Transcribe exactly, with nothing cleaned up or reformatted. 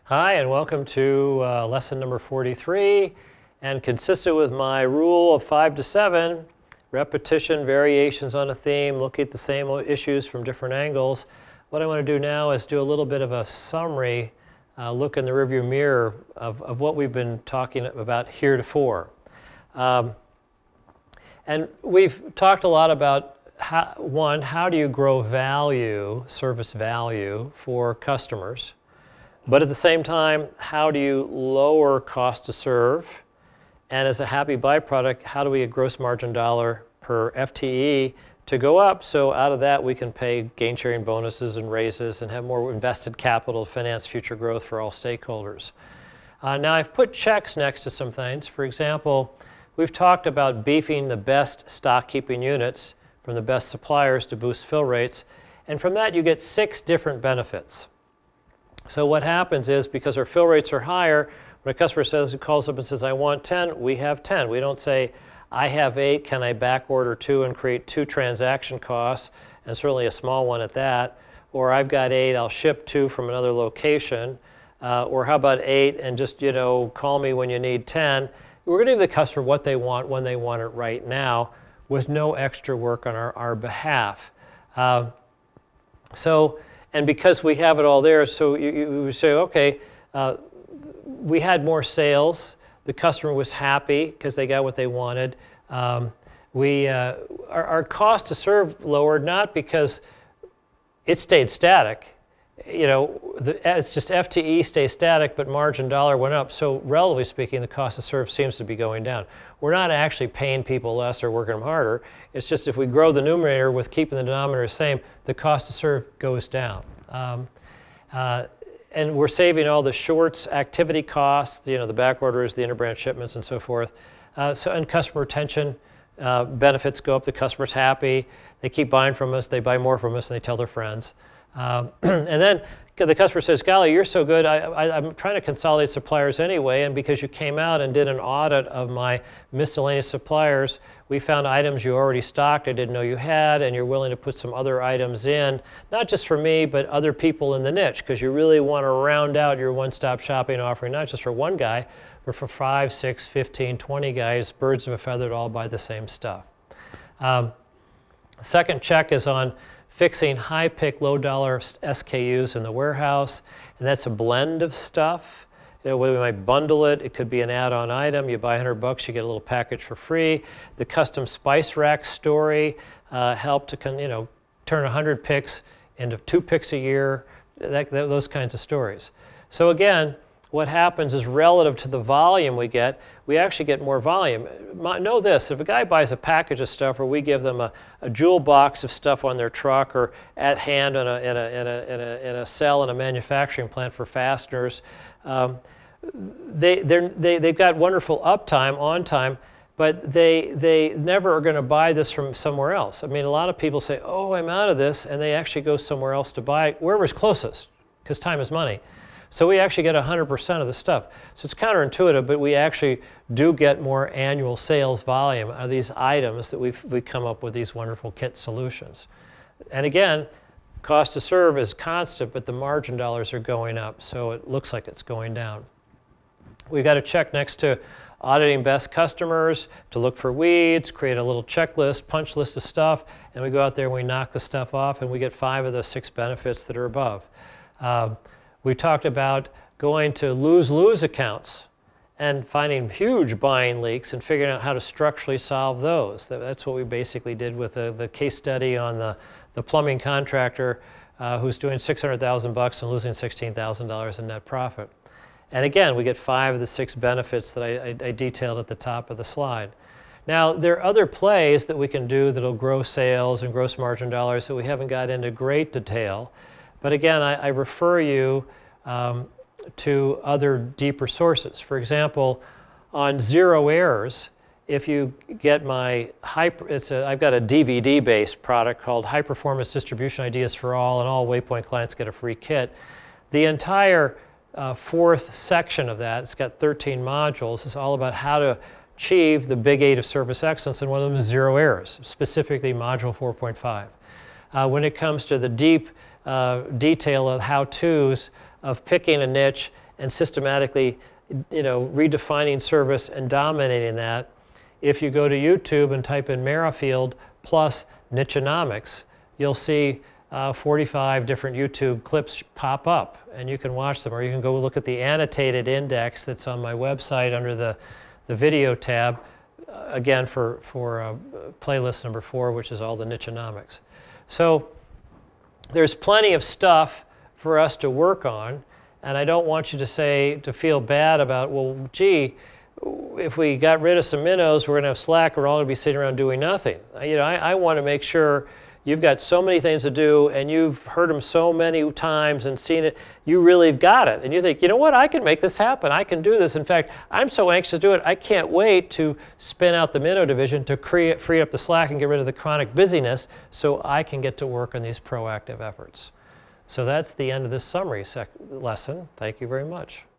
Hi, and welcome to uh, lesson number forty-three. And consistent with my rule of five to seven, repetition, variations on a theme, look at the same issues from different angles. What I want to do now is do a little bit of a summary, uh, look in the rearview mirror of, of what we've been talking about heretofore. Um, and we've talked a lot about, how, one, how do you grow value, service value for customers? But at the same time, how do you lower cost to serve? And as a happy byproduct, how do we get gross margin dollar per F T E to go up, so out of that we can pay gain sharing bonuses and raises and have more invested capital to finance future growth for all stakeholders. Uh, now I've put checks next to some things. For example, we've talked about beefing the best stock keeping units from the best suppliers to boost fill rates. And from that you get six different benefits. So what happens is, because our fill rates are higher, when a customer says, calls up and says, I want ten, we have ten. We don't say, I have eight, can I back order two and create two transaction costs, and certainly a small one at that. Or I've got eight, I'll ship two from another location. Uh, or how about eight and just, you know, call me when you need ten. We're going to give the customer what they want when they want it right now, with no extra work on our, our behalf. Uh, so. And because we have it all there, so you, you say, okay, uh, we had more sales. The customer was happy because they got what they wanted. Um, we, uh, our, our cost to serve lowered, not because it stayed static. You know, the, it's just F T E stays static, but margin dollar went up. So relatively speaking, the cost to serve seems to be going down. We're not actually paying people less or working them harder. It's just if we grow the numerator with keeping the denominator the same, the cost to serve goes down. Um, uh, and we're saving all the shorts activity costs, you know, the back orders, the interbranch shipments, and so forth. Uh, so, and customer retention uh, benefits go up. The customer's happy. They keep buying from us. They buy more from us, and they tell their friends. Um, and then the customer says, golly, you're so good. I, I, I'm trying to consolidate suppliers anyway, and because you came out and did an audit of my miscellaneous suppliers, we found items you already stocked I didn't know you had, and you're willing to put some other items in, not just for me, but other people in the niche, because you really want to round out your one-stop shopping offering, not just for one guy, but for five, six, fifteen, twenty guys, birds of a feather to all buy the same stuff. Um, second check is on fixing high-pick, low-dollar S K Us in the warehouse, and that's a blend of stuff. You know, we might bundle it. It could be an add-on item. You buy a hundred bucks, you get a little package for free. The custom spice rack story uh, helped to, con, you know, turn a hundred picks into two picks a year. That, that, those kinds of stories. So again, what happens is, relative to the volume we get, we actually get more volume. Know this, if a guy buys a package of stuff, or we give them a, a jewel box of stuff on their truck, or at hand in a, in a, in a, in a, in a cell in a manufacturing plant for fasteners, um, they, they're, they, they've got wonderful uptime, on time, but they, they never are going to buy this from somewhere else. I mean, a lot of people say, oh, I'm out of this, and they actually go somewhere else to buy it, wherever's closest, because time is money. So we actually get one hundred percent of the stuff. So it's counterintuitive, but we actually do get more annual sales volume of these items that we've, we come up with these wonderful kit solutions. And again, cost to serve is constant, but the margin dollars are going up, so it looks like it's going down. We've got to check next to auditing best customers to look for weeds, create a little checklist, punch list of stuff, and we go out there and we knock the stuff off, and we get five of those six benefits that are above. Um, We talked about going to lose-lose accounts and finding huge buying leaks and figuring out how to structurally solve those. That's what we basically did with the, the case study on the, the plumbing contractor uh, who's doing six hundred thousand bucks and losing sixteen thousand dollars in net profit. And again, we get five of the six benefits that I, I, I detailed at the top of the slide. Now, there are other plays that we can do that'll grow sales and gross margin dollars that we haven't got into great detail. But again, I, I refer you um, to other deeper sources. For example, on zero errors, if you get my, hyper, it's a, I've got a D V D-based product called High Performance Distribution Ideas for All, and all Waypoint clients get a free kit. The entire uh, fourth section of that, it's got thirteen modules, is all about how to achieve the big eight of service excellence, and one of them is zero errors, specifically module four point five. Uh, when it comes to the deep uh, detail of how-tos of picking a niche and systematically, you know, redefining service and dominating that. If you go to YouTube and type in Merrifield plus Nichenomics, you'll see uh, forty-five different YouTube clips pop up, and you can watch them, or you can go look at the annotated index that's on my website under the, the video tab, uh, again for, for uh, playlist number four, which is all the Nichenomics. So there's plenty of stuff for us to work on, and I don't want you to say, to feel bad about, well, gee, if we got rid of some minnows, we're going to have slack, we're all going to be sitting around doing nothing. You know, I, I want to make sure you've got so many things to do, and you've heard them so many times and seen it, you really got it. And you think, you know what, I can make this happen. I can do this. In fact, I'm so anxious to do it, I can't wait to spin out the minnow division to create, free up the slack and get rid of the chronic busyness so I can get to work on these proactive efforts. So that's the end of this summary sec lesson. Thank you very much.